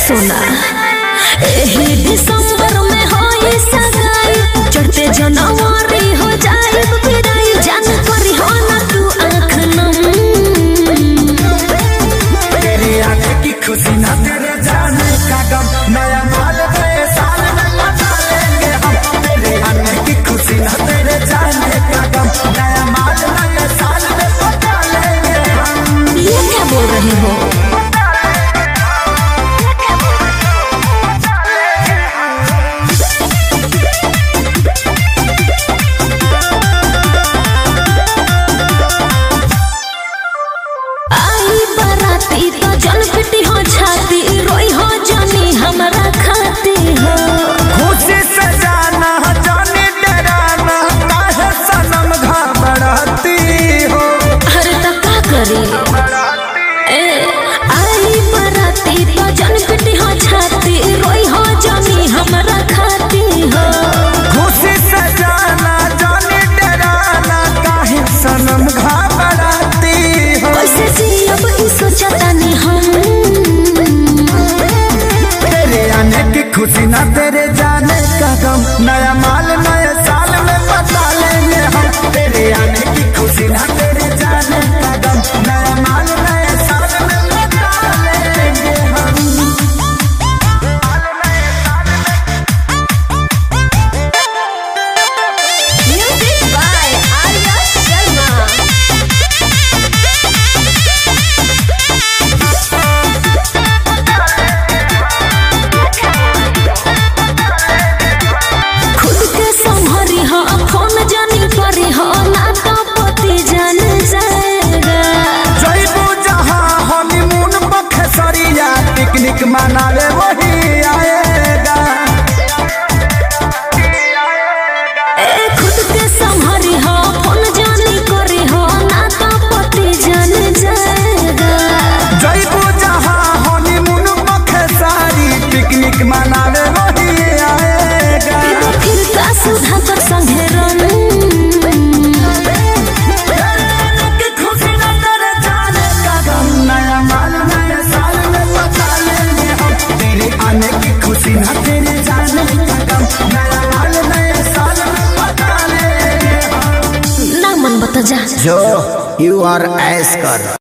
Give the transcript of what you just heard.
सुना एही दिसंबर में होई सगाई, चढ़ते जनवरी हो जाए फिराई, जान करी हो ना तू आँख नम। तेरी आँख की खुशी ना तेरे जाने का गम, नया माल नए साल में मचा लेंगे हम। तेरी आँख की खुशी ना तेरे जाने का गम, नया माल नए साल में मचा लेंगे हम। ये क्या बोल रही हो? खुशी ना तेरे जाने का गम, नया माल नए साल में बता लेंगे हम। तेरे आने की खुशी ना तेरे जाने का गम, नया माल नए साल में बता लेंगे हम। Music by Arya Sharma. Picnic मनावे वही आएगा। खुद के संभरी हो, फोन जानी करी हो, ना तो पति जान जाएगा। जइबू जहाँ हनीमून पखे सारी, पिकनिक मनावे वही आएगा। फिर का सुधा कर संगे खुशी ना तेरे जाने का गम, नया माल नए साल में बता लेंगे हम। ना मन बता जा जो यू आर ऐश कर।